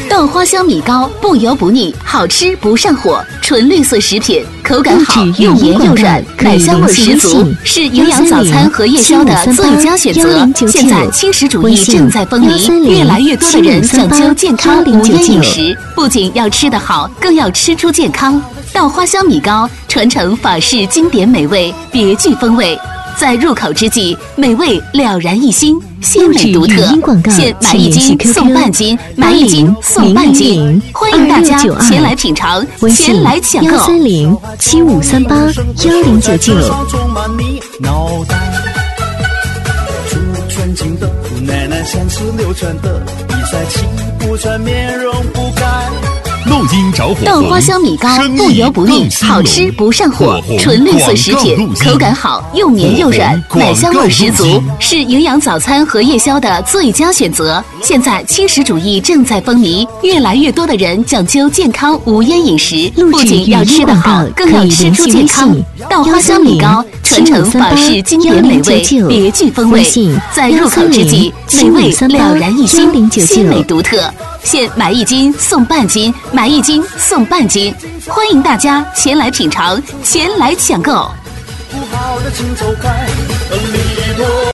豆花香米糕不油不腻，好吃不上火，纯绿色食品，口感好，又绵又软，奶香味十足，是营养早餐和夜宵的最佳选择。现在轻食主义正在风靡，越来越多的人讲究健康无烟饮食，不仅要吃得好，更要吃出健康。豆花香米糕传承法式经典美味，别具风味。在入口之际，美味了然一新，鲜美独特。现买1斤送半斤，买1斤送半斤，欢迎大家前来品尝，前来抢购。 13075381099。纯情的奶奶像是流传的，比赛气不喘，面容不改。 录音着火， 豆花香米糕不油不腻，好吃不上火，纯绿色食品，口感好，又绵又软，奶香味十足，是营养早餐和夜宵的最佳选择。现在轻食主义正在风靡，越来越多的人讲究健康无烟饮食，不仅要吃得好，更要吃出健康。豆花香米糕传承法式经典美味，别具风味，在入口之际，美味了然一新，鲜美独特。现买1斤送半斤，买1斤送半斤，欢迎大家前来品尝，前来抢购。